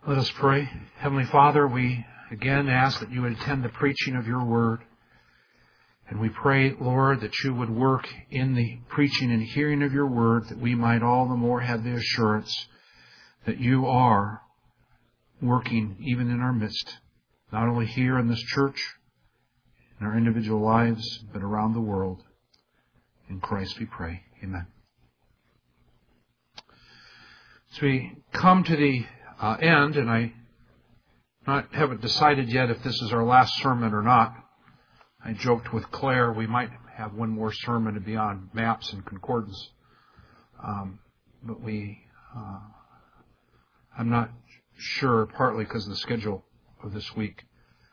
Let us pray. Heavenly Father, we again ask that you would attend the preaching of your word. And we pray, Lord, that you would work in the preaching and hearing of your word, that we might all the more have the assurance that you are working even in our midst, not only here in this church, in our individual lives, but around the world. In Christ we pray. Amen. So we come to the end, and I haven't decided yet if this is our last sermon or not. I joked with Claire we might have one more sermon to be on maps and concordance, but I'm not sure, partly because of the schedule of this week.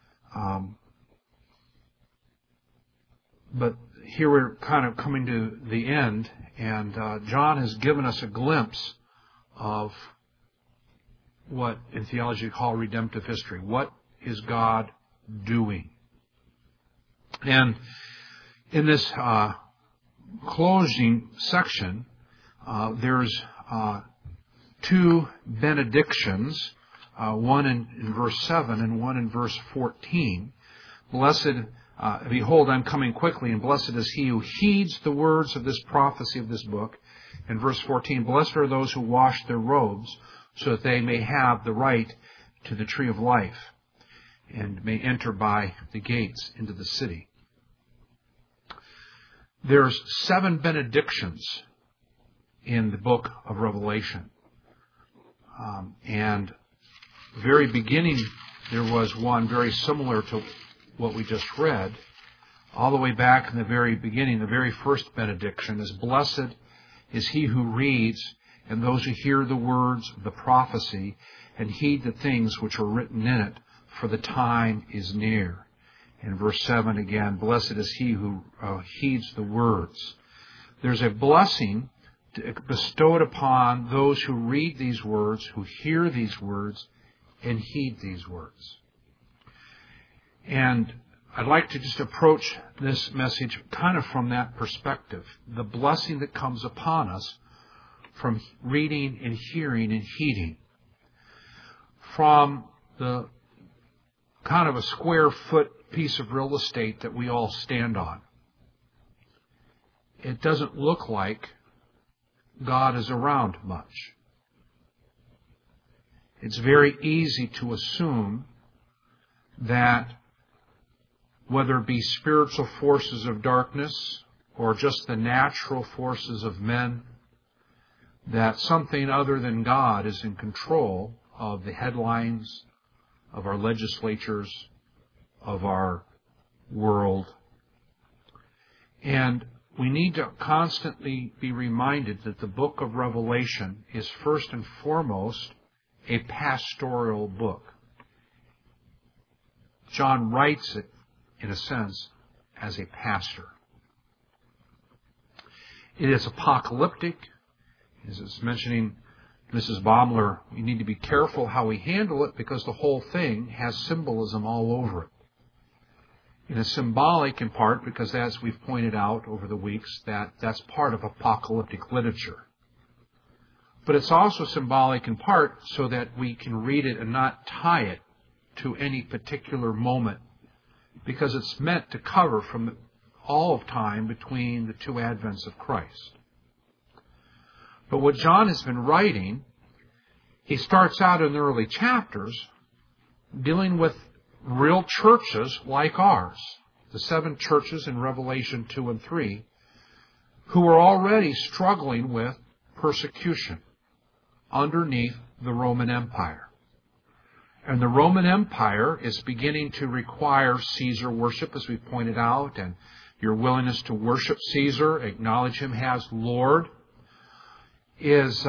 But here we're kind of coming to the end, and John has given us a glimpse of what in theology we call redemptive history. What is God doing? And in this closing section, there's two benedictions, one in verse 7 and one in verse 14. Blessed, behold, I'm coming quickly, and blessed is he who heeds the words of this prophecy of this book. In verse 14, blessed are those who wash their robes, so that they may have the right to the tree of life and may enter by the gates into the city. There's 7 benedictions in the book of Revelation. And very beginning, there was one very similar to what we just read. All the way back in the very beginning, the very first benediction is, blessed is he who reads, and those who hear the words of the prophecy, and heed the things which are written in it, for the time is near. In verse 7 again, blessed is he who heeds the words. There's a blessing bestowed upon those who read these words, who hear these words, and heed these words. And I'd like to just approach this message kind of from that perspective. The blessing that comes upon us from reading and hearing and heeding. From the kind of a square foot piece of real estate that we all stand on. It doesn't look like God is around much. It's very easy to assume that whether it be spiritual forces of darkness or just the natural forces of men, that something other than God is in control of the headlines, of our legislatures, of our world. And we need to constantly be reminded that the book of Revelation is first and foremost a pastoral book. John writes it, in a sense, as a pastor. It is apocalyptic. As it's mentioning Mrs. Baumler, we need to be careful how we handle it because the whole thing has symbolism all over it. And it's symbolic in part because, as we've pointed out over the weeks, that's part of apocalyptic literature. But it's also symbolic in part so that we can read it and not tie it to any particular moment, because it's meant to cover from all of time between the two advents of Christ. But what John has been writing, he starts out in the early chapters dealing with real churches like ours, the 7 churches in Revelation 2 and 3, who are already struggling with persecution underneath the Roman Empire. And the Roman Empire is beginning to require Caesar worship, as we pointed out, and your willingness to worship Caesar, acknowledge him as Lord, is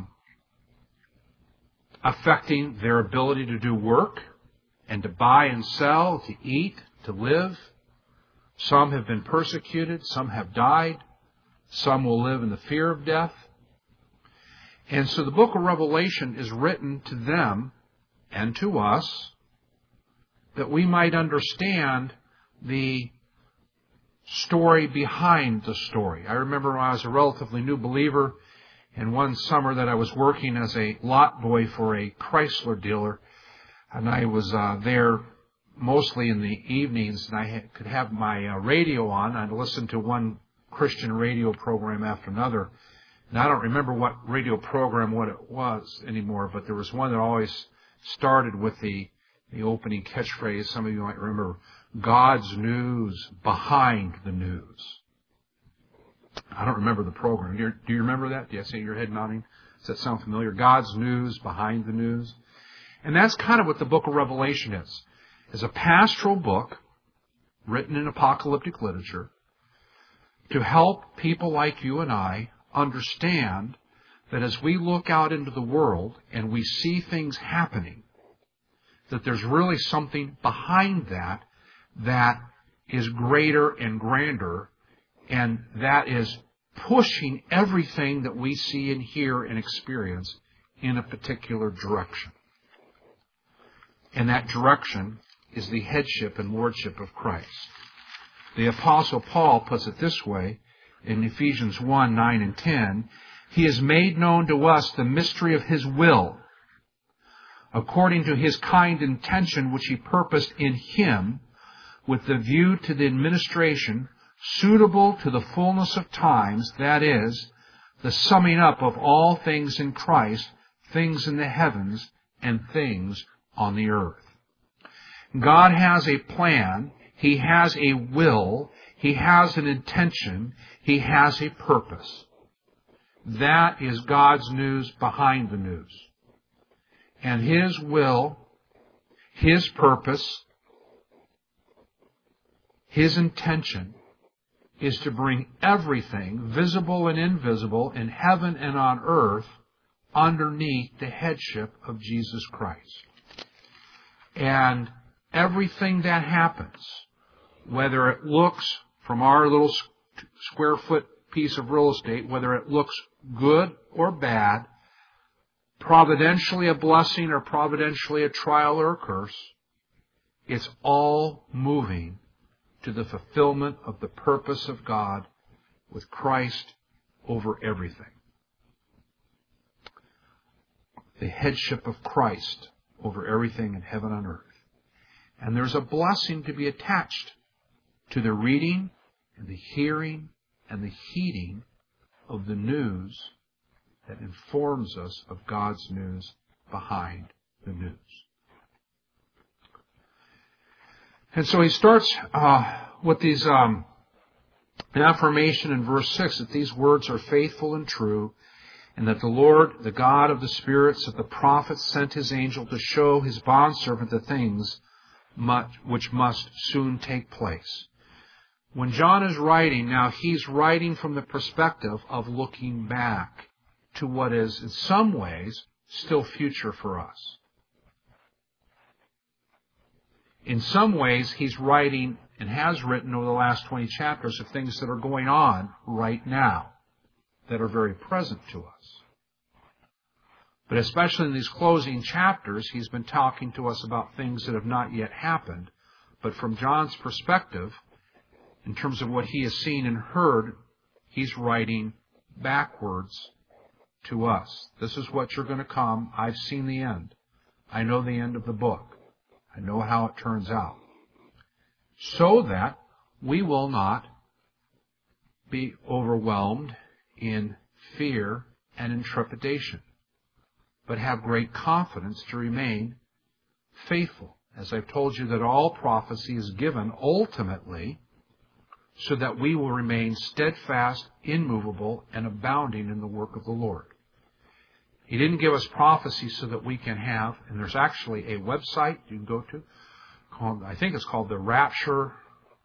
affecting their ability to do work and to buy and sell, to eat, to live. Some have been persecuted, some have died, some will live in the fear of death. And so the book of Revelation is written to them and to us that we might understand the story behind the story. I remember when I was a relatively new believer And one summer that I was working as a lot boy for a Chrysler dealer, and I was there mostly in the evenings, and I could have my radio on. I'd listen to one Christian radio program after another. And I don't remember what radio program what it was anymore, but there was one that always started with the opening catchphrase. Some of you might remember, God's news behind the news. I don't remember the program. Do you remember that? Do you see your head nodding? Does that sound familiar? God's news behind the news. And that's kind of what the book of Revelation is. It's a pastoral book written in apocalyptic literature to help people like you and I understand that as we look out into the world and we see things happening, that there's really something behind that is greater and grander, and that is pushing everything that we see and hear and experience in a particular direction. And that direction is the headship and lordship of Christ. The Apostle Paul puts it this way in Ephesians 1, 9 and 10. He has made known to us the mystery of His will, according to His kind intention which He purposed in Him, with the view to the administration suitable to the fullness of times, that is, the summing up of all things in Christ, things in the heavens and things on the earth. God has a plan. He has a will. He has an intention. He has a purpose. That is God's news behind the news. And His will, His purpose, His intention is to bring everything, visible and invisible, in heaven and on earth, underneath the headship of Jesus Christ. And everything that happens, whether it looks from our little square foot piece of real estate, whether it looks good or bad, providentially a blessing or providentially a trial or a curse, it's all moving to the fulfillment of the purpose of God with Christ over everything. The headship of Christ over everything in heaven and earth. And there's a blessing to be attached to the reading and the hearing and the heeding of the news that informs us of God's news behind the news. And so he starts with these affirmation in verse 6 that these words are faithful and true, and that the Lord, the God of the spirits of the prophets, sent His angel to show His bondservant the things which must soon take place. When John is writing, now he's writing from the perspective of looking back to what is, in some ways, still future for us. In some ways, he's writing and has written over the last 20 chapters of things that are going on right now, that are very present to us. But especially in these closing chapters, he's been talking to us about things that have not yet happened. But from John's perspective, in terms of what he has seen and heard, he's writing backwards to us. This is what you're going to come. I've seen the end. I know the end of the book. I know how it turns out. So that we will not be overwhelmed in fear and in trepidation, but have great confidence to remain faithful. As I've told you, that all prophecy is given ultimately so that we will remain steadfast, immovable, and abounding in the work of the Lord. He didn't give us prophecy so that we can have, and there's actually a website you can go to, called, I think it's called the Rapture,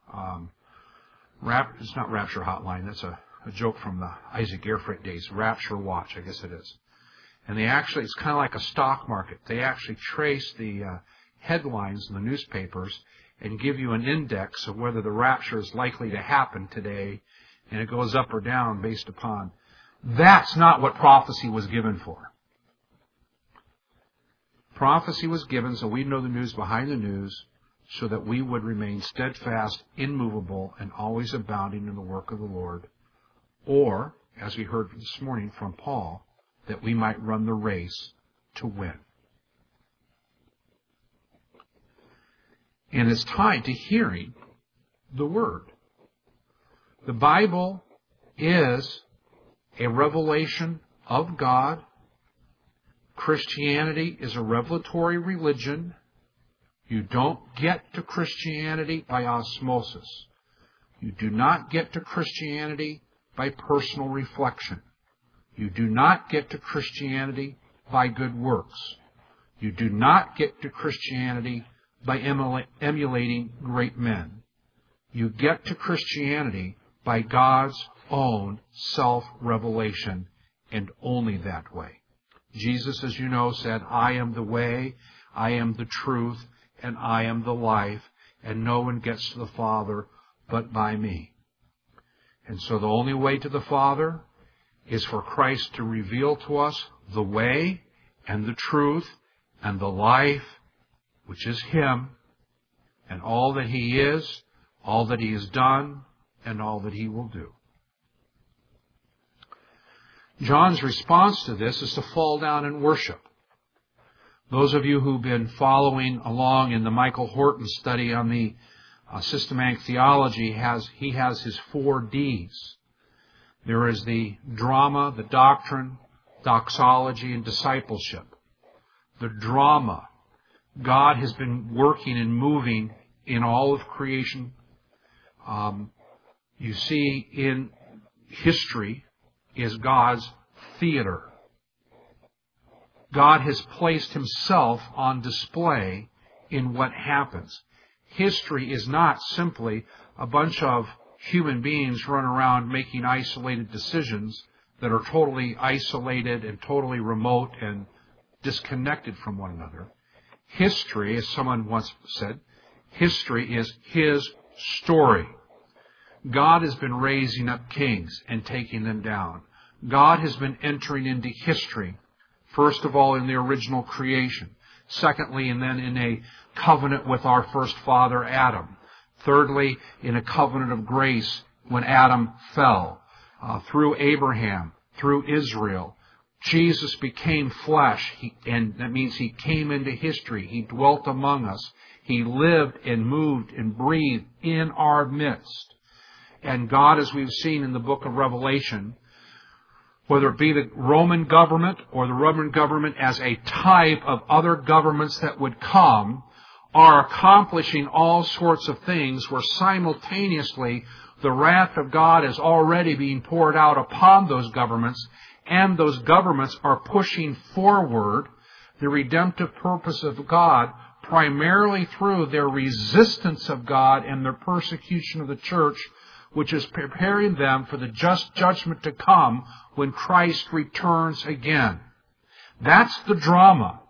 it's not Rapture Hotline, that's a joke from the Isaac Airfreight days, Rapture Watch, I guess it is. And it's kind of like a stock market. They actually trace the headlines in the newspapers and give you an index of whether the rapture is likely to happen today, and it goes up or down based upon. That's not what prophecy was given for. Prophecy was given so we'd know the news behind the news, so that we would remain steadfast, immovable, and always abounding in the work of the Lord. Or, as we heard this morning from Paul, that we might run the race to win. And it's tied to hearing the Word. The Bible is a revelation of God. Christianity is a revelatory religion. You don't get to Christianity by osmosis. You do not get to Christianity by personal reflection. You do not get to Christianity by good works. You do not get to Christianity by emulating great men. You get to Christianity by God's own self-revelation, and only that way. Jesus, as you know, said, I am the way, I am the truth, and I am the life, and no one gets to the Father but by me. And so the only way to the Father is for Christ to reveal to us the way and the truth and the life, which is Him, and all that He is, all that He has done, and all that He will do. John's response to this is to fall down and worship. Those of you who've been following along in the Michael Horton study on the systematic theology, he has his 4 Ds. There is the drama, the doctrine, doxology, and discipleship. The drama. God has been working and moving in all of creation. You see, in history is God's theater. God has placed Himself on display in what happens. History is not simply a bunch of human beings running around making isolated decisions that are totally isolated and totally remote and disconnected from one another. History, as someone once said, history is His story. God has been raising up kings and taking them down. God has been entering into history, first of all in the original creation, secondly, and then in a covenant with our first father Adam, thirdly, in a covenant of grace when Adam fell, through Abraham, through Israel. Jesus became flesh, and that means He came into history. He dwelt among us. He lived and moved and breathed in our midst. And God, as we've seen in the book of Revelation, whether it be the Roman government or the Roman government as a type of other governments that would come, are accomplishing all sorts of things where simultaneously the wrath of God is already being poured out upon those governments, and those governments are pushing forward the redemptive purpose of God primarily through their resistance of God and their persecution of the church, which is preparing them for the just judgment to come when Christ returns again. That's the drama.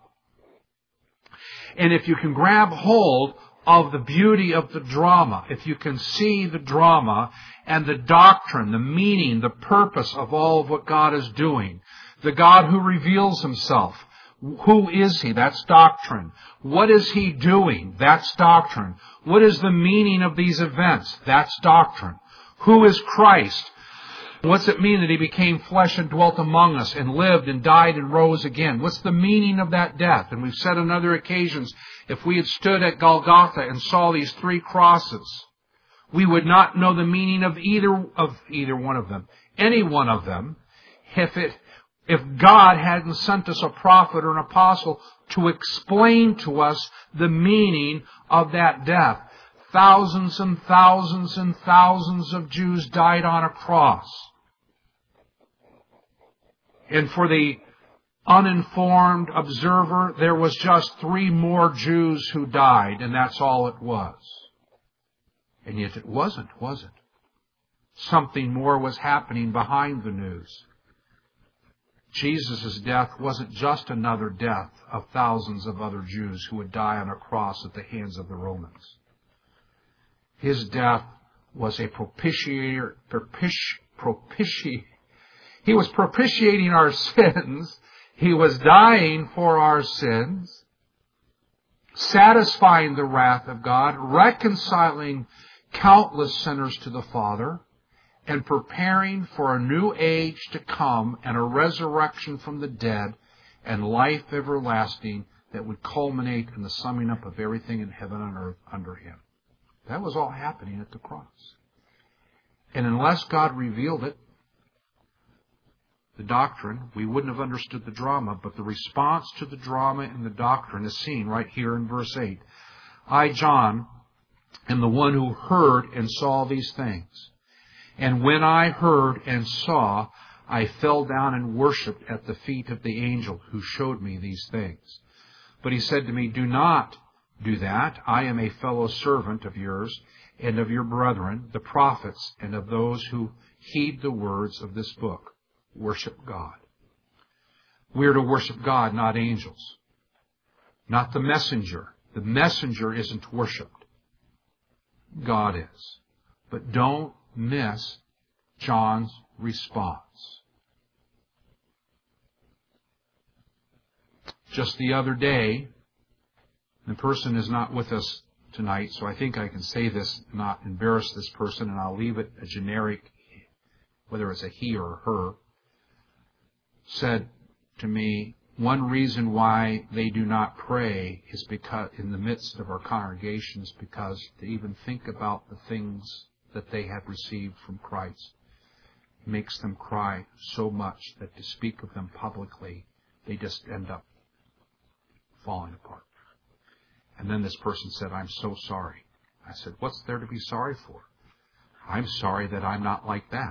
And if you can grab hold of the beauty of the drama, if you can see the drama and the doctrine, the meaning, the purpose of all of what God is doing, the God who reveals Himself, who is He? That's doctrine. What is He doing? That's doctrine. What is the meaning of these events? That's doctrine. Who is Christ? What's it mean that He became flesh and dwelt among us and lived and died and rose again? What's the meaning of that death? And we've said on other occasions, if we had stood at Golgotha and saw these 3 crosses, we would not know the meaning of either one of them, any one of them, if God hadn't sent us a prophet or an apostle to explain to us the meaning of that death. Thousands and thousands and thousands of Jews died on a cross. And for the uninformed observer, there was just 3 more Jews who died, and that's all it was. And yet it wasn't, was it? Something more was happening behind the news. Jesus' death wasn't just another death of thousands of other Jews who would die on a cross at the hands of the Romans. His death was a propitiator. He was propitiating our sins. He was dying for our sins, satisfying the wrath of God, reconciling countless sinners to the Father, and preparing for a new age to come and a resurrection from the dead and life everlasting that would culminate in the summing up of everything in heaven and earth under Him. That was all happening at the cross. And unless God revealed it, the doctrine, we wouldn't have understood the drama, but the response to the drama and the doctrine is seen right here in verse 8. I, John, am the one who heard and saw these things. And when I heard and saw, I fell down and worshipped at the feet of the angel who showed me these things. But he said to me, do not do that. I am a fellow servant of yours and of your brethren, the prophets, and of those who heed the words of this book. Worship God. We are to worship God, not angels. Not the messenger. The messenger isn't worshipped. God is. But don't miss John's response. Just the other day, the person is not with us tonight, so I think I can say this, not embarrass this person, and I'll leave it a generic, whether it's a he or a her, said to me, one reason why they do not pray is because in the midst of our congregations, because to even think about the things that they have received from Christ makes them cry so much that to speak of them publicly, they just end up falling apart. And then this person said, I'm so sorry. I said, what's there to be sorry for? I'm sorry that I'm not like that.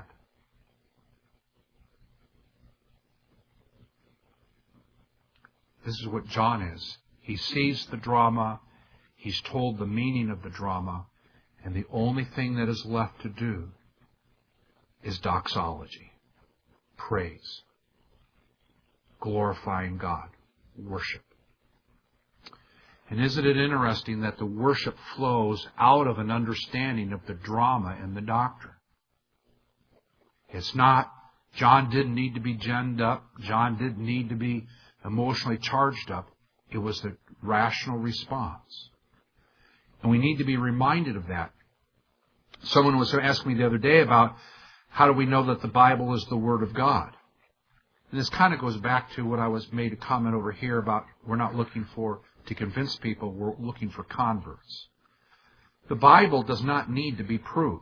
This is what John is. He sees the drama. He's told the meaning of the drama. And the only thing that is left to do is doxology, praise, glorifying God, worship. And isn't it interesting that the worship flows out of an understanding of the drama and the doctrine? It's not, John didn't need to be genned up. John didn't need to be emotionally charged up. It was the rational response. And we need to be reminded of that. Someone was asking me the other day about how do we know that the Bible is the Word of God? And this kind of goes back to what I was made a comment over here about we're not looking to convince people, we're looking for converts. The Bible does not need to be proved.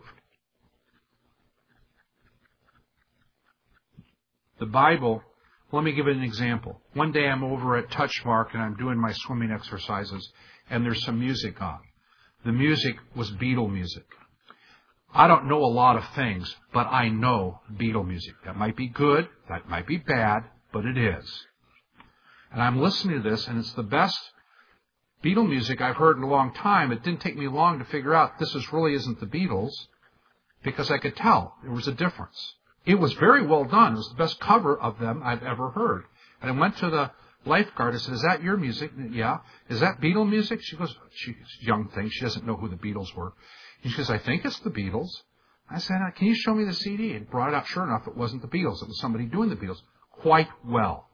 The Bible, let me give it an example. One day I'm over at Touchmark and I'm doing my swimming exercises and there's some music on. The music was Beatle music. I don't know a lot of things, but I know Beatle music. That might be good, that might be bad, but it is. And I'm listening to this and it's the best Beatle music I've heard in a long time. It didn't take me long to figure out this really isn't the Beatles because I could tell there was a difference. It was very well done. It was the best cover of them I've ever heard. And I went to the lifeguard. I said, is that your music? Yeah. Is that Beatle music? She goes, she's a young thing. She doesn't know who the Beatles were. And she goes, I think it's the Beatles. I said, can you show me the CD? And brought it out. Sure enough, it wasn't the Beatles. It was somebody doing the Beatles quite well.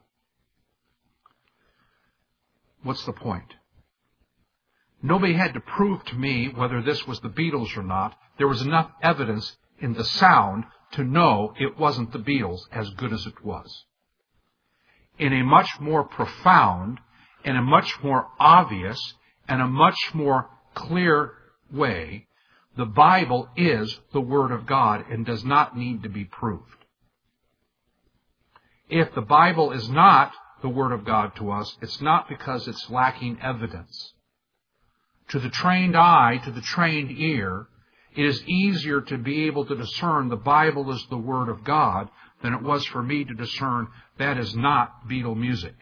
What's the point? Nobody had to prove to me whether this was the Beatles or not. There was enough evidence in the sound to know it wasn't the Beatles, as good as it was. In a much more profound, and a much more obvious, and a much more clear way, the Bible is the Word of God and does not need to be proved. If the Bible is not the Word of God to us, it's not because it's lacking evidence. To the trained eye, to the trained ear, it is easier to be able to discern the Bible is the Word of God than it was for me to discern that is not Beatle music.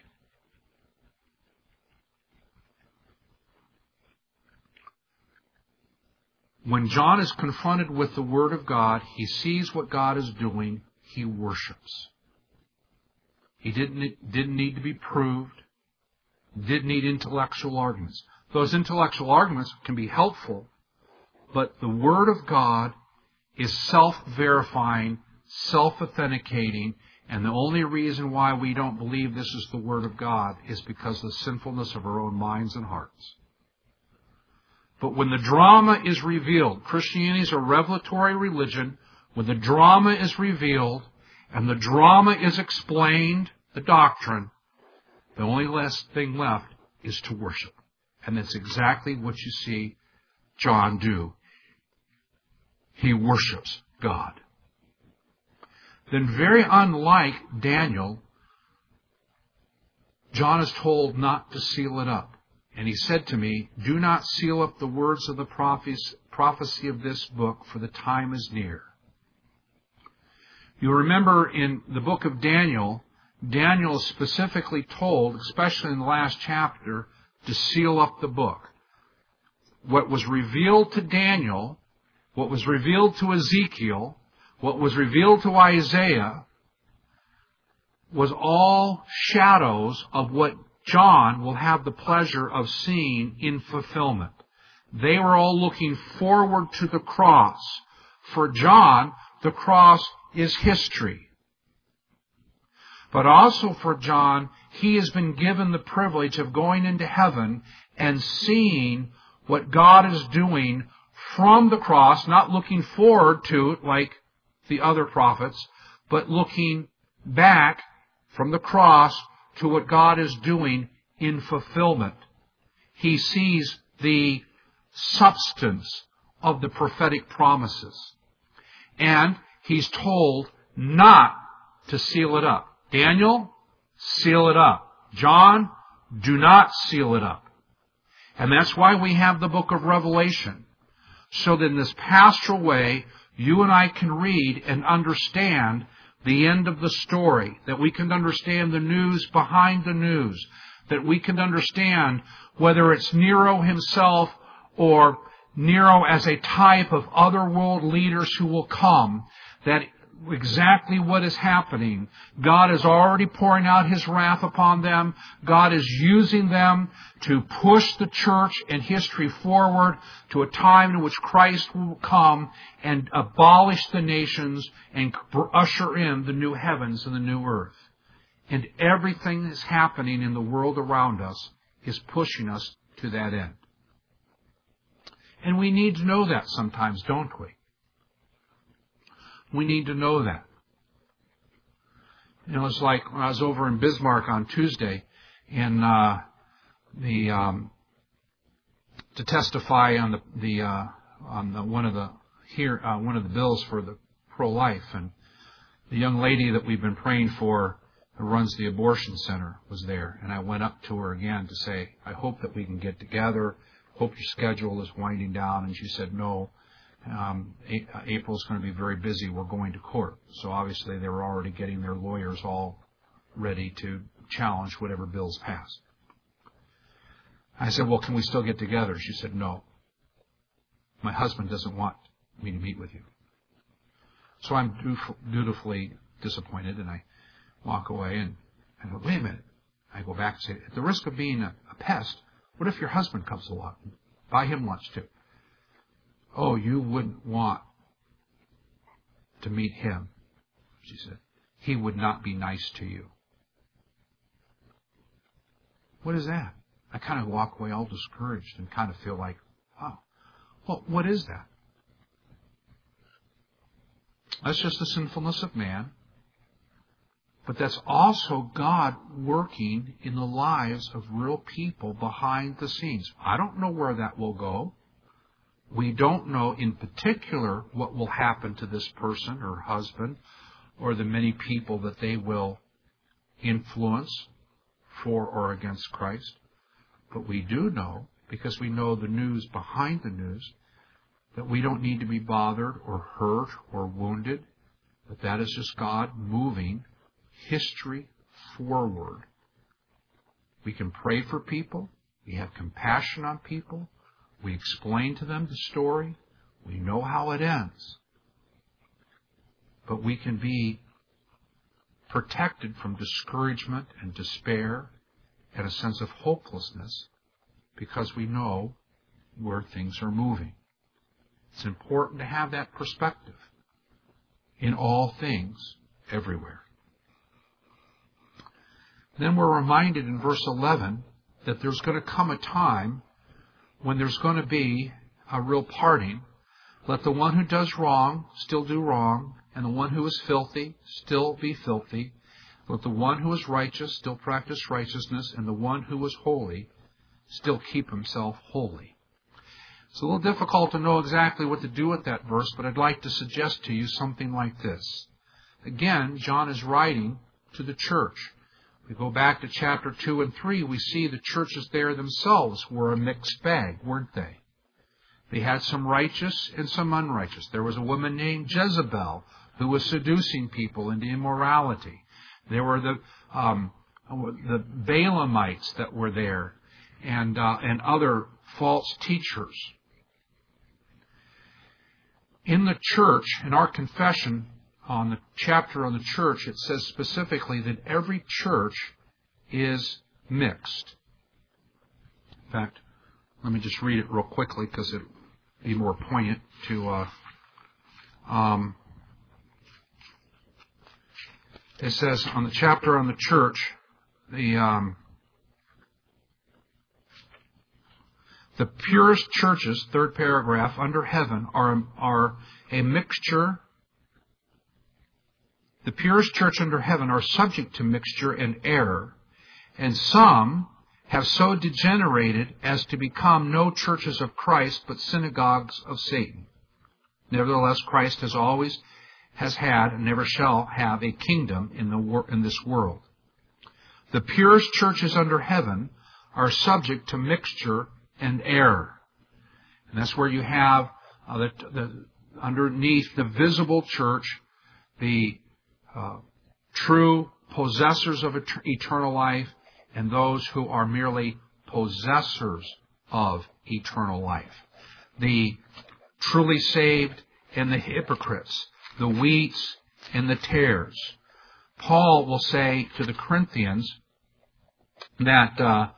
When John is confronted with the Word of God, he sees what God is doing, he worships. He didn't need to be proved, didn't need intellectual arguments. Those intellectual arguments can be helpful, but the Word of God is self-verifying, self-authenticating, and the only reason why we don't believe this is the Word of God is because of the sinfulness of our own minds and hearts. But when the drama is revealed, Christianity is a revelatory religion when the drama is revealed and the drama is explained, the doctrine, the only last thing left is to worship. And that's exactly what you see John do. He worships God. Then, very unlike Daniel, John is told not to seal it up. And he said to me, "Do not seal up the words of the prophecy of this book, for the time is near." You remember in the book of Daniel, Daniel is specifically told, especially in the last chapter, to seal up the book. What was revealed to Daniel, what was revealed to Ezekiel, what was revealed to Isaiah, was all shadows of what John will have the pleasure of seeing in fulfillment. They were all looking forward to the cross. For John, the cross is history. But also for John, he has been given the privilege of going into heaven and seeing what God is doing from the cross, not looking forward to it like the other prophets, but looking back from the cross to what God is doing in fulfillment. He sees the substance of the prophetic promises. And he's told not to seal it up. Daniel, seal it up. John, do not seal it up. And that's why we have the book of Revelation. So that in this pastoral way, you and I can read and understand the end of the story, that we can understand the news behind the news, that we can understand whether it's Nero himself or Nero as a type of other world leaders who will come, that exactly what is happening. God is already pouring out His wrath upon them. God is using them to push the church and history forward to a time in which Christ will come and abolish the nations and usher in the new heavens and the new earth. And everything that's happening in the world around us is pushing us to that end. And we need to know that sometimes, don't we? We need to know that. You know, it's like when I was over in Bismarck on Tuesday in to testify on one of the bills for the pro-life, and the young lady that we've been praying for who runs the abortion center was there, and I went up to her again to say, "I hope that we can get together. Hope your schedule is winding down." And she said, "No. April's going to be very busy. We're going to court." So obviously they were already getting their lawyers all ready to challenge whatever bills passed. I said, "Well, can we still get together?" She said, "No. My husband doesn't want me to meet with you." So I'm dutifully disappointed, and I walk away, and I go, "Wait a minute." I go back and say, "At the risk of being a pest, what if your husband comes along? Buy him lunch too." "Oh, you wouldn't want to meet him," she said. "He would not be nice to you." What is that? I kind of walk away all discouraged and kind of feel like, wow, well, what is that? That's just the sinfulness of man. But that's also God working in the lives of real people behind the scenes. I don't know where that will go. We don't know in particular what will happen to this person or husband or the many people that they will influence for or against Christ. But we do know, because we know the news behind the news, that we don't need to be bothered or hurt or wounded, but that is just God moving history forward. We can pray for people. We have compassion on people. We explain to them the story. We know how it ends. But we can be protected from discouragement and despair and a sense of hopelessness because we know where things are moving. It's important to have that perspective in all things, everywhere. Then we're reminded in verse 11 that there's going to come a time when there's going to be a real parting Let the one who does wrong still do wrong, and the one who is filthy still be filthy. Let the one who is righteous still practice righteousness, and the one who is holy still keep himself holy. It's a little difficult to know exactly what to do with that verse, but I'd like to suggest to you something like this. Again, John is writing to the church. We go back to chapter 2 and 3, we see the churches there themselves were a mixed bag, weren't they? They had some righteous and some unrighteous. There was a woman named Jezebel who was seducing people into immorality. There were the Balaamites that were there, and other false teachers. In the church, in our confession, on the chapter on the church, it says specifically that every church is mixed. In fact, let me just read it real quickly because it'll be more poignant to... it says on the chapter on the church, the purest churches, third paragraph, under heaven are a mixture. The purest church under heaven are subject to mixture and error, and some have so degenerated as to become no churches of Christ, but synagogues of Satan. Nevertheless, Christ has had and never shall have a kingdom in this world. The purest churches under heaven are subject to mixture and error. And that's where you have underneath the visible church, the true possessors of eternal life, and those who are merely possessors of eternal life. The truly saved and the hypocrites, the wheats and the tares. Paul will say to the Corinthians that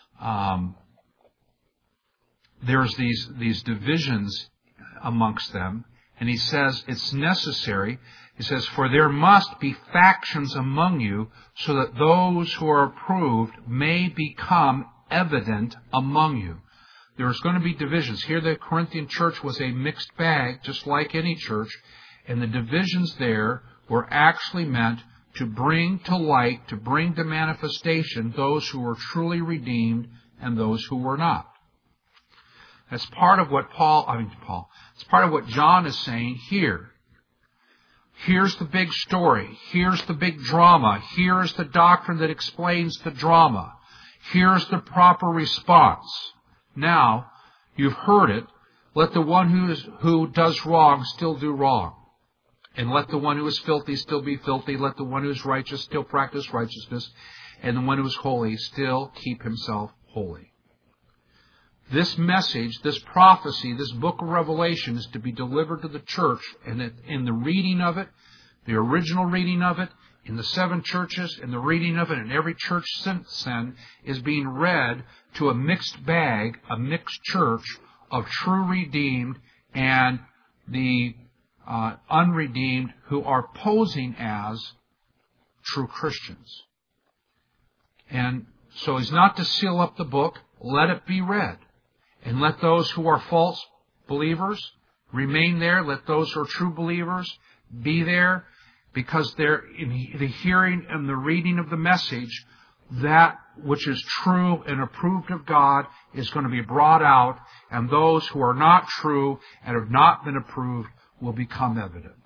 there's these divisions amongst them, and he says it's necessary. He says, for there must be factions among you, so that those who are approved may become evident among you. There's going to be divisions. Here the Corinthian church was a mixed bag, just like any church, and the divisions there were actually meant to bring to light, to bring to manifestation those who were truly redeemed and those who were not. That's part of what it's part of what John is saying here. Here's the big story. Here's the big drama. Here's the doctrine that explains the drama. Here's the proper response. Now, you've heard it. Let the one who does wrong still do wrong. And let the one who is filthy still be filthy. Let the one who is righteous still practice righteousness. And the one who is holy still keep himself holy. This message, this prophecy, this book of Revelation is to be delivered to the church, and in the reading of it, the original reading of it, in the 7 churches, and the reading of it in every church since then, is being read to a mixed bag, a mixed church of true redeemed and the unredeemed who are posing as true Christians. And so he's not to seal up the book, let it be read. And let those who are false believers remain there. Let those who are true believers be there, because they're in the hearing and the reading of the message, that which is true and approved of God is going to be brought out, and those who are not true and have not been approved will become evident.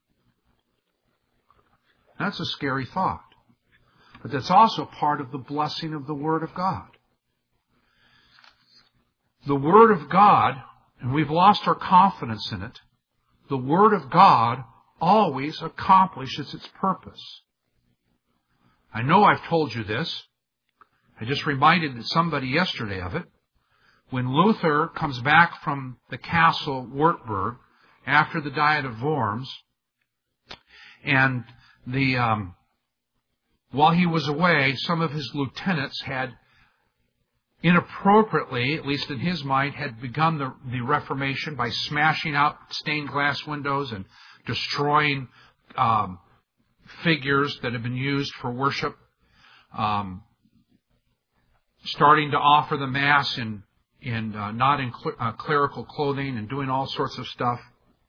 That's a scary thought. But that's also part of the blessing of the Word of God. The Word of God, and we've lost our confidence in it, the Word of God always accomplishes its purpose. I know I've told you this. I just reminded somebody yesterday of it. When Luther comes back from the castle Wartburg after the Diet of Worms, and while he was away, some of his lieutenants had inappropriately, at least in his mind, had begun the Reformation by smashing out stained glass windows and destroying figures that had been used for worship, starting to offer the Mass in not in clerical clothing and doing all sorts of stuff.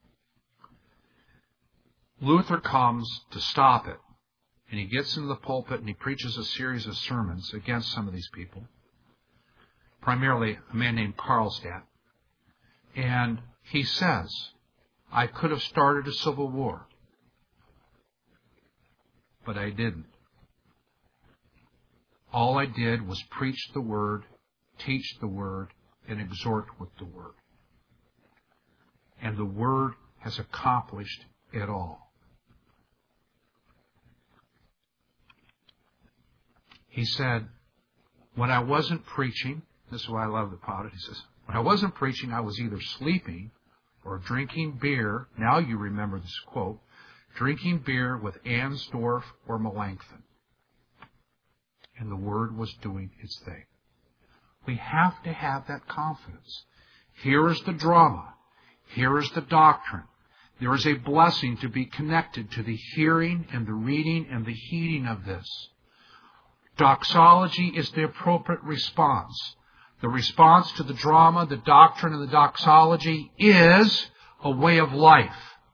Luther comes to stop it, and he gets into the pulpit and he preaches a series of sermons against some of these people, primarily a man named Karlstadt. And he says, I could have started a civil war, but I didn't. All I did was preach the Word, teach the Word, and exhort with the Word. And the Word has accomplished it all. He said, when I wasn't preaching, this is why I love about it, he says, when I wasn't preaching, I was either sleeping or drinking beer. Now you remember this quote, drinking beer with Ansdorf or Melanchthon. And the Word was doing its thing. We have to have that confidence. Here is the drama. Here is the doctrine. There is a blessing to be connected to the hearing and the reading and the heeding of this. Doxology is the appropriate response. The response to the drama, the doctrine, and the doxology is a way of life.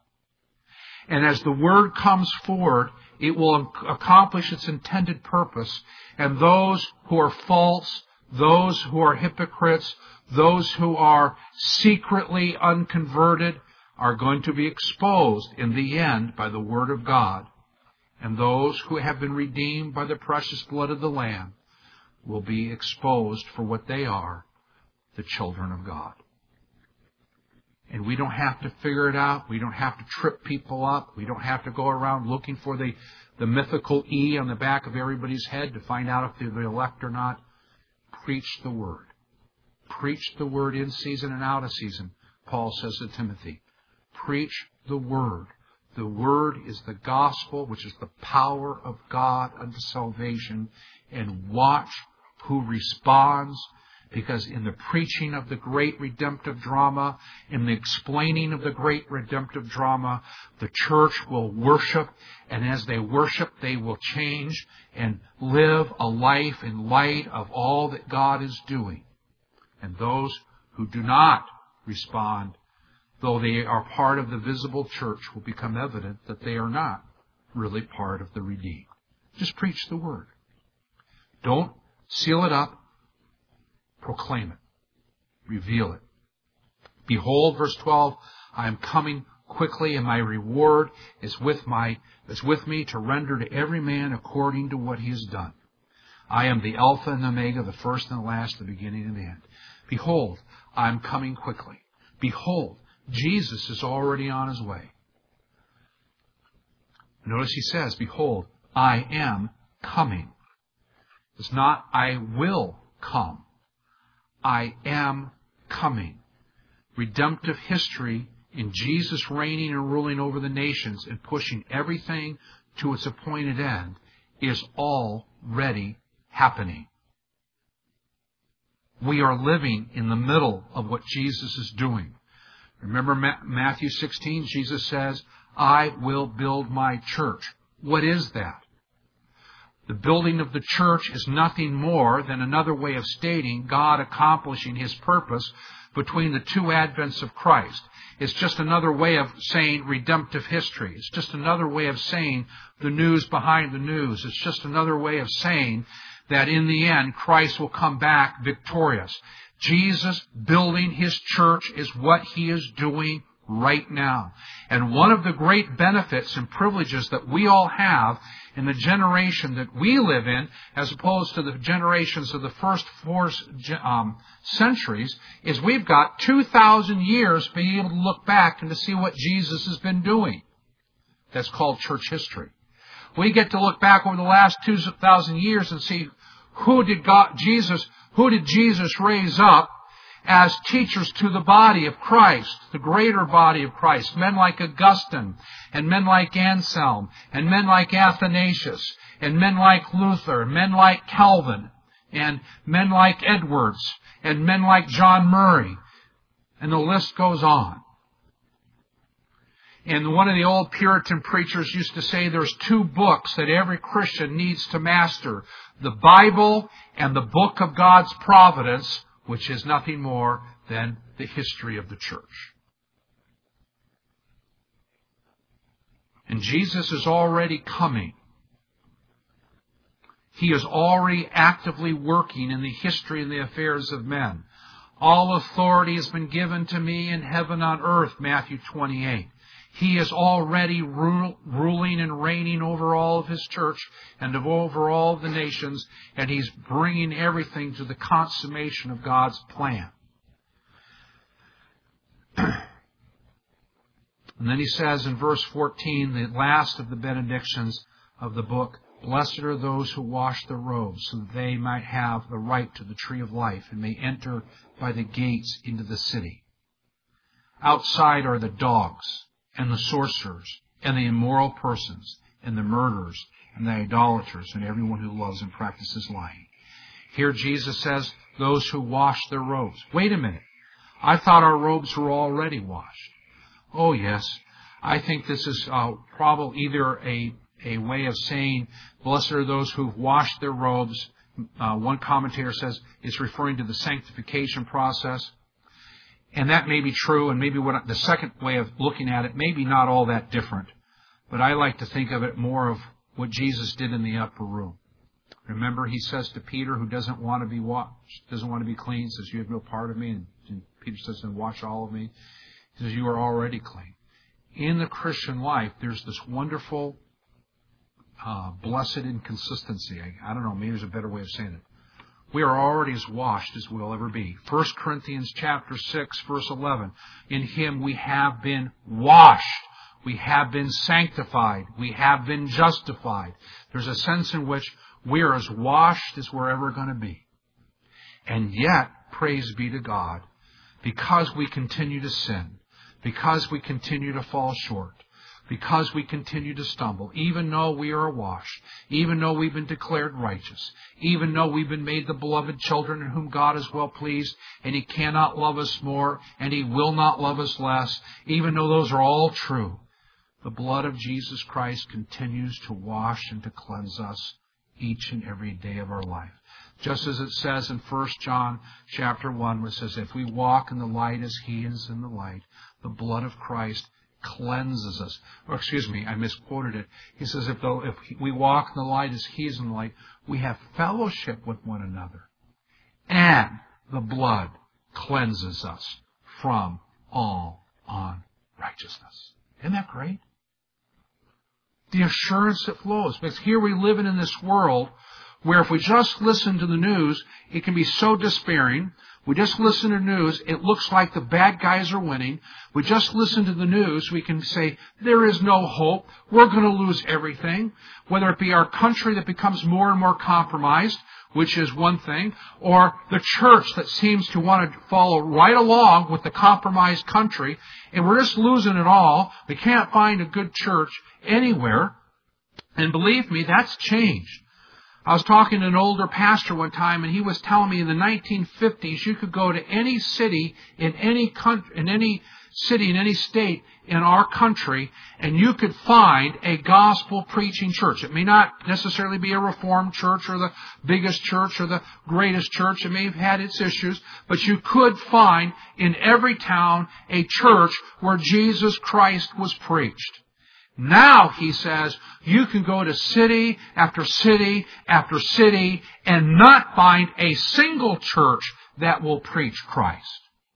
And as the Word comes forward, it will accomplish its intended purpose. And those who are false, those who are hypocrites, those who are secretly unconverted are going to be exposed in the end by the Word of God. And those who have been redeemed by the precious blood of the Lamb will be exposed for what they are, the children of God. And we don't have to figure it out. We don't have to trip people up. We don't have to go around looking for the mythical E on the back of everybody's head to find out if they're the elect or not. Preach the Word. Preach the Word in season and out of season, Paul says to Timothy. Preach the Word. The Word is the gospel, which is the power of God unto salvation. And watch who responds, because in the preaching of the great redemptive drama, in the explaining of the great redemptive drama, the church will worship, and as they worship, they will change and live a life in light of all that God is doing. And those who do not respond, though they are part of the visible church, will become evident that they are not really part of the redeemed. Just preach the Word. Don't seal it up. Proclaim it. Reveal it. Behold, verse 12, I am coming quickly, and my reward is with me to render to every man according to what he has done. I am the Alpha and the Omega, the first and the last, the beginning and the end. Behold, I am coming quickly. Behold, Jesus is already on his way. Notice he says, behold, I am coming. It's not, I will come. I am coming. Redemptive history in Jesus reigning and ruling over the nations and pushing everything to its appointed end is already happening. We are living in the middle of what Jesus is doing. Remember Matthew 16, Jesus says, I will build my church. What is that? The building of the church is nothing more than another way of stating God accomplishing His purpose between the two advents of Christ. It's just another way of saying redemptive history. It's just another way of saying the news behind the news. It's just another way of saying that in the end, Christ will come back victorious. Jesus building His church is what He is doing right now. And one of the great benefits and privileges that we all have in the generation that we live in, as opposed to the generations of the first four centuries, is we've got 2,000 years being able to look back and to see what Jesus has been doing. That's called church history. We get to look back over the last 2,000 years and see who did Jesus raise up as teachers to the body of Christ, the greater body of Christ. Men like Augustine, and men like Anselm, and men like Athanasius, and men like Luther, and men like Calvin, and men like Edwards, and men like John Murray. And the list goes on. And one of the old Puritan preachers used to say there's two books that every Christian needs to master: the Bible and the book of God's providence, which is nothing more than the history of the church. And Jesus is already coming. He is already actively working in the history and the affairs of men. All authority has been given to me in heaven and on earth, Matthew 28. He is already ruling and reigning over all of His church and over all of the nations, and He's bringing everything to the consummation of God's plan. And then He says in verse 14, the last of the benedictions of the book, "Blessed are those who wash their robes, so that they might have the right to the tree of life and may enter by the gates into the city. Outside are the dogs and the sorcerers and the immoral persons and the murderers and the idolaters and everyone who loves and practices lying." Here Jesus says, those who wash their robes. Wait a minute. I thought our robes were already washed. Oh, yes. I think this is probably either a way of saying, blessed are those who've washed their robes. One commentator says it's referring to the sanctification process. And that may be true, and maybe the second way of looking at it may be not all that different. But I like to think of it more of what Jesus did in the upper room. Remember, He says to Peter, who doesn't want to be washed, doesn't want to be clean, says, "You have no part of me." And Peter says, "Then wash all of me." He says, "You are already clean." In the Christian life, there's this wonderful blessed inconsistency. I don't know, maybe there's a better way of saying it. We are already as washed as we'll ever be. 1 Corinthians chapter 6, verse 11. In Him we have been washed. We have been sanctified. We have been justified. There's a sense in which we are as washed as we're ever going to be. And yet, praise be to God, because we continue to sin, because we continue to fall short, because we continue to stumble, even though we are washed, even though we've been declared righteous, even though we've been made the beloved children in whom God is well pleased, and He cannot love us more, and He will not love us less, even though those are all true, the blood of Jesus Christ continues to wash and to cleanse us each and every day of our life. Just as it says in 1 John chapter 1, where it says, if we walk in the light as He is in the light, the blood of Christ cleanses us. Or excuse me, I misquoted it. He says, if we walk in the light as He is in the light, we have fellowship with one another. And the blood cleanses us from all unrighteousness. Isn't that great? The assurance that flows. Because here we live in this world where if we just listen to the news, it can be so despairing. We just listen to the news, it looks like the bad guys are winning. We just listen to the news, we can say, there is no hope. We're going to lose everything. Whether it be our country that becomes more and more compromised, which is one thing, or the church that seems to want to follow right along with the compromised country, and we're just losing it all. We can't find a good church anywhere. And believe me, that's changed. I was talking to an older pastor one time, and he was telling me in the 1950s you could go to any city in any country, in any city in any state in our country, and you could find a gospel preaching church. It may not necessarily be a Reformed church or the biggest church or the greatest church. It may have had its issues, but you could find in every town a church where Jesus Christ was preached. Now, he says, you can go to city after city after city and not find a single church that will preach Christ.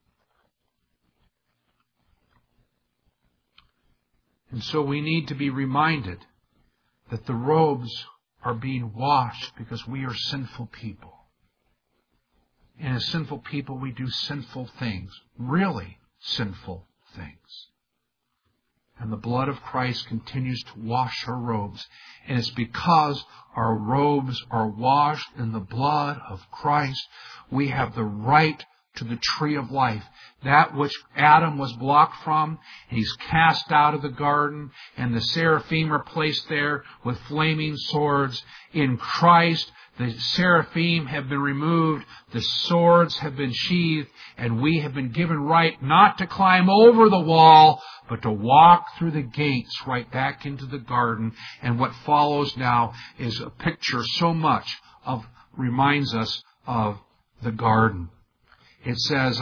And so we need to be reminded that the robes are being washed because we are sinful people. And as sinful people, we do sinful things, really sinful things. And the blood of Christ continues to wash our robes. And it's because our robes are washed in the blood of Christ, we have the right to the tree of life. That which Adam was blocked from, he's cast out of the garden, and the seraphim are placed there with flaming swords. In Christ, the seraphim have been removed, the swords have been sheathed, and we have been given right not to climb over the wall, but to walk through the gates right back into the garden. And what follows now is a picture so much reminds us of the garden. It says,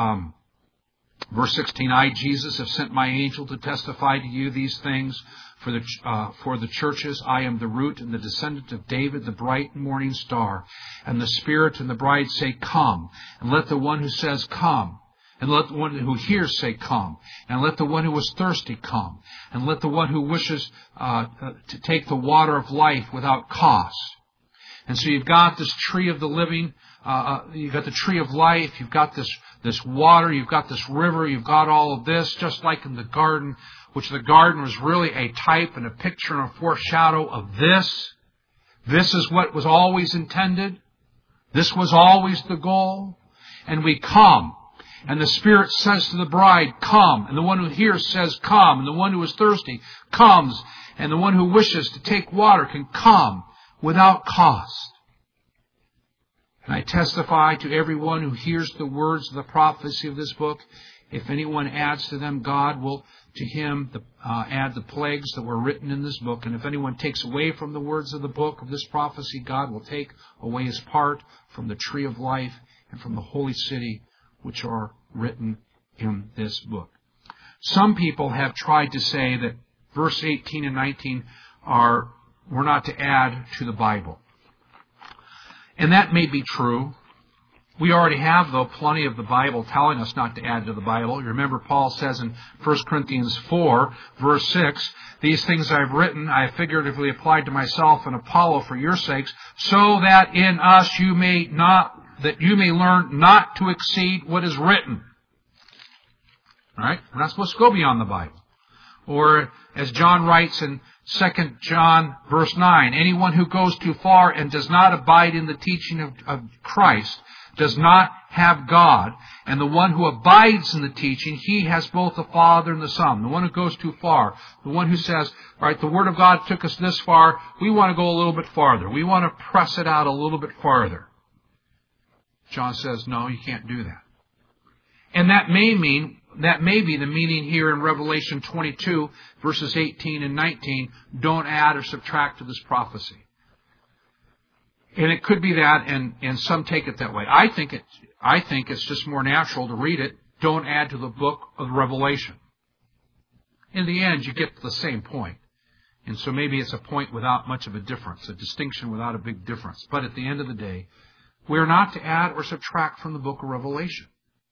verse 16, I, Jesus, have sent my angel to testify to you these things for the churches. I am the root and the descendant of David, the bright morning star. And the Spirit and the bride say, come. And let the one who says, come. And let the one who hears say, come. And let the one who is thirsty come. And let the one who wishes to take the water of life without cost. And so you've got this tree of the living, you've got the tree of life, you've got this water, you've got this river, you've got all of this, just like in the garden, which the garden was really a type and a picture and a foreshadow of this. This is what was always intended. This was always the goal. And we come. And the Spirit says to the bride, come. And the one who hears says, come. And the one who is thirsty comes. And the one who wishes to take water can come without cost. And I testify to everyone who hears the words of the prophecy of this book, if anyone adds to them, God will to him add the plagues that were written in this book. And if anyone takes away from the words of the book of this prophecy, God will take away his part from the tree of life and from the holy city, which are written in this book. Some people have tried to say that verse 18 and 19 we're not to add to the Bible. And that may be true. We already have, though, plenty of the Bible telling us not to add to the Bible. You remember Paul says in 1 Corinthians 4, verse 6, these things I've written, I have figuratively applied to myself and Apollo for your sakes, so that in us you may learn not to exceed what is written. All right? We're not supposed to go beyond the Bible. Or, as John writes in 2 John verse 9, anyone who goes too far and does not abide in the teaching of Christ does not have God. And the one who abides in the teaching, he has both the Father and the Son. The one who goes too far, the one who says, all right, the Word of God took us this far, we want to go a little bit farther. We want to press it out a little bit farther. John says, no, you can't do that. And that may be the meaning here in Revelation 22, verses 18 and 19, don't add or subtract to this prophecy. And it could be that, and some take it that way. I think it's just more natural to read it, don't add to the book of Revelation. In the end, you get to the same point. And so maybe it's a point without much of a difference, a distinction without a big difference. But at the end of the day, we're not to add or subtract from the book of Revelation.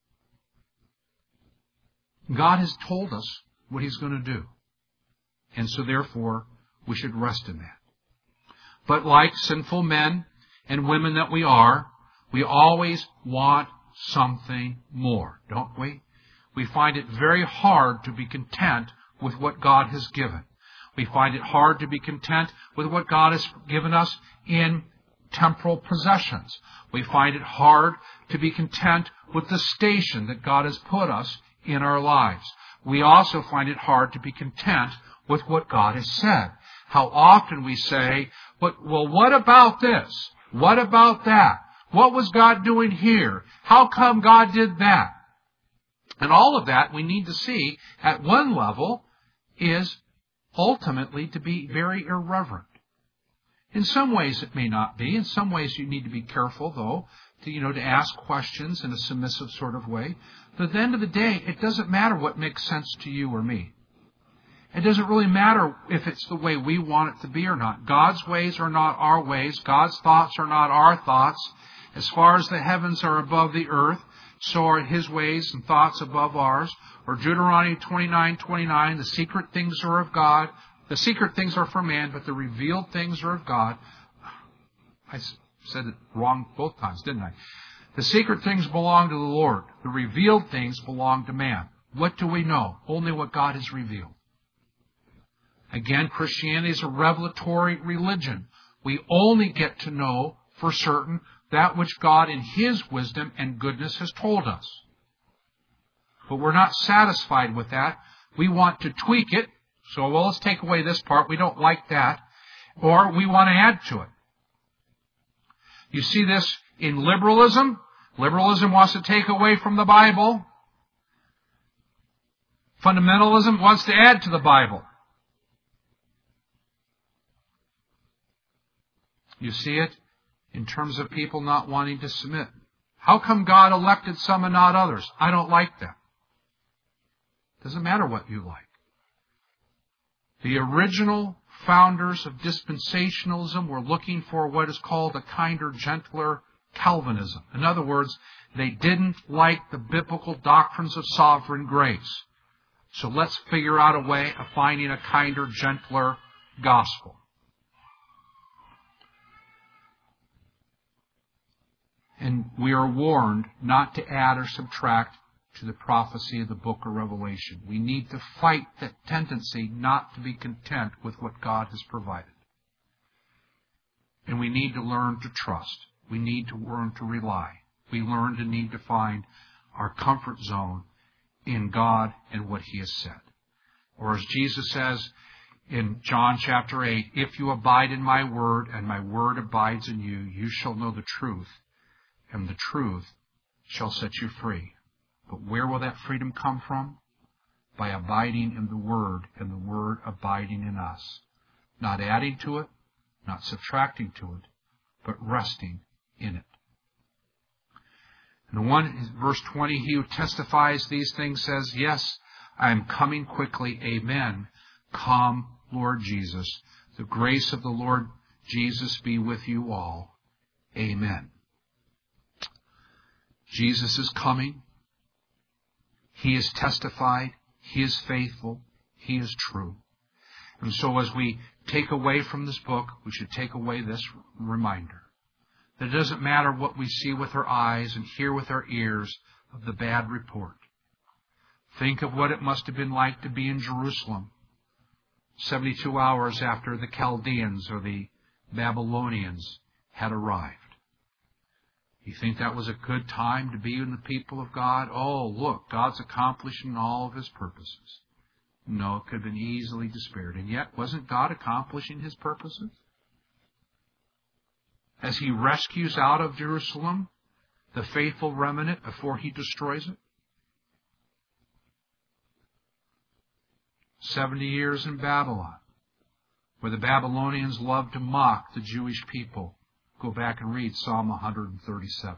God has told us what He's going to do. And so therefore, we should rest in that. But like sinful men and women that we are, we always want something more, don't we? We find it very hard to be content with what God has given. We find it hard to be content with what God has given us in temporal possessions. We find it hard to be content with the station that God has put us in our lives. We also find it hard to be content with what God has said. How often we say, well, what about this? What about that? What was God doing here? How come God did that? And all of that we need to see at one level is ultimately to be very irreverent. In some ways it may not be. In some ways you need to be careful, though, to ask questions in a submissive sort of way. But at the end of the day, it doesn't matter what makes sense to you or me. It doesn't really matter if it's the way we want it to be or not. God's ways are not our ways. God's thoughts are not our thoughts. As far as the heavens are above the earth, so are His ways and thoughts above ours. Or Deuteronomy 29:29, the secret things are of God. The secret things are for man, but the revealed things are of God. I said it wrong both times, didn't I? The secret things belong to the Lord. The revealed things belong to man. What do we know? Only what God has revealed. Again, Christianity is a revelatory religion. We only get to know for certain that which God in His wisdom and goodness has told us. But we're not satisfied with that. We want to tweak it. So, let's take away this part. We don't like that. Or we want to add to it. You see this in liberalism. Liberalism wants to take away from the Bible. Fundamentalism wants to add to the Bible. You see it in terms of people not wanting to submit How come God elected some and not others? I don't like them. Doesn't matter what you like. The original founders of dispensationalism were looking for what is called a kinder, gentler Calvinism. In other words, they didn't like the biblical doctrines of sovereign grace. So let's figure out a way of finding a kinder, gentler gospel. And we are warned not to add or subtract to the prophecy of the book of Revelation. We need to fight that tendency not to be content with what God has provided. And we need to learn to trust. We need to learn to rely. We learn to need to find our comfort zone in God and what He has said. Or as Jesus says in John chapter 8, if you abide in my word and my word abides in you, you shall know the truth, and the truth shall set you free. But where will that freedom come from? By abiding in the Word and the Word abiding in us. Not adding to it, not subtracting to it, but resting in it. And verse 20, he who testifies these things says, yes, I am coming quickly. Amen. Come, Lord Jesus. The grace of the Lord Jesus be with you all. Amen. Jesus is coming. He is testified. He is faithful. He is true. And so as we take away from this book, we should take away this reminder that it doesn't matter what we see with our eyes and hear with our ears of the bad report. Think of what it must have been like to be in Jerusalem 72 hours after the Chaldeans or the Babylonians had arrived. You think that was a good time to be in the people of God? Oh, look, God's accomplishing all of His purposes. No, it could have been easily despaired. And yet, wasn't God accomplishing His purposes? As He rescues out of Jerusalem the faithful remnant before He destroys it. 70 years in Babylon, where the Babylonians loved to mock the Jewish people. Go back and read Psalm 137.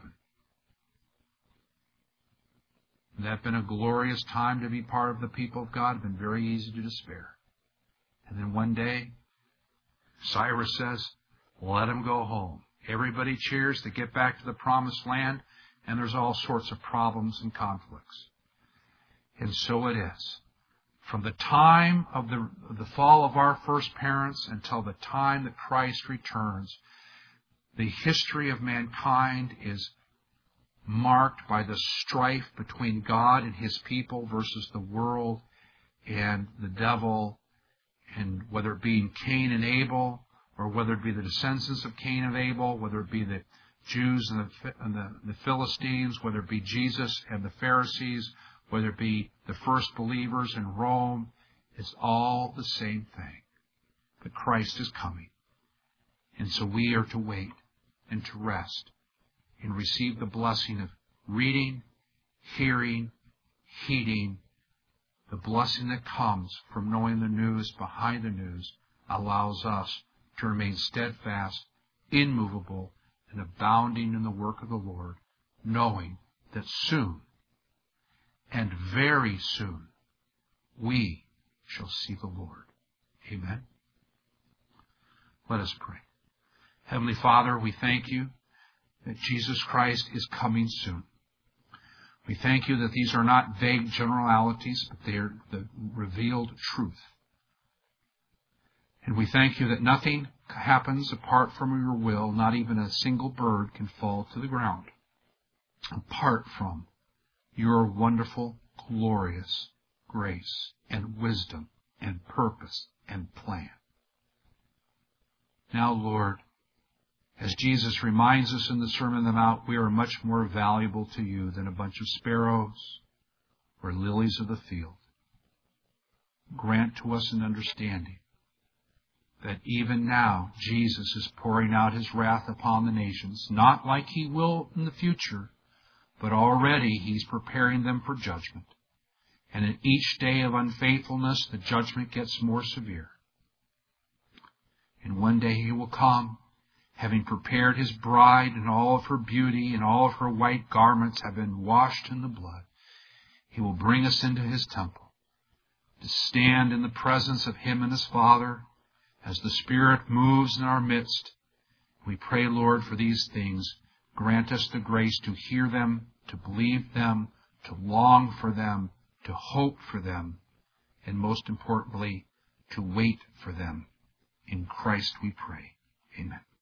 And that had been a glorious time to be part of the people of God. It had been very easy to despair. And then one day, Cyrus says, let them go home. Everybody cheers to get back to the promised land, and there's all sorts of problems and conflicts. And so it is. From the time of the fall of our first parents until the time that Christ returns, the history of mankind is marked by the strife between God and His people versus the world and the devil, and whether it be Cain and Abel, or whether it be the descendants of Cain and Abel, whether it be the Jews and the Philistines, whether it be Jesus and the Pharisees, whether it be the first believers in Rome, it's all the same thing. But Christ is coming. And so we are to wait and to rest and receive the blessing of reading, hearing, heeding. The blessing that comes from knowing the news behind the news allows us to remain steadfast, immovable, and abounding in the work of the Lord, knowing that soon, and very soon, we shall see the Lord. Amen. Let us pray. Heavenly Father, we thank You that Jesus Christ is coming soon. We thank You that these are not vague generalities, but they are the revealed truth. And we thank You that nothing happens apart from Your will. Not even a single bird can fall to the ground apart from Your wonderful, glorious grace and wisdom and purpose and plan. Now, Lord, as Jesus reminds us in the Sermon on the Mount, we are much more valuable to You than a bunch of sparrows or lilies of the field. Grant to us an understanding that even now Jesus is pouring out His wrath upon the nations, not like He will in the future, but already He's preparing them for judgment. And in each day of unfaithfulness, the judgment gets more severe. And one day He will come, having prepared his bride, and all of her beauty and all of her white garments have been washed in the blood, he will bring us into his temple to stand in the presence of him and his Father as the Spirit moves in our midst. We pray, Lord, for these things. Grant us the grace to hear them, to believe them, to long for them, to hope for them, and most importantly, to wait for them. In Christ we pray. Amen.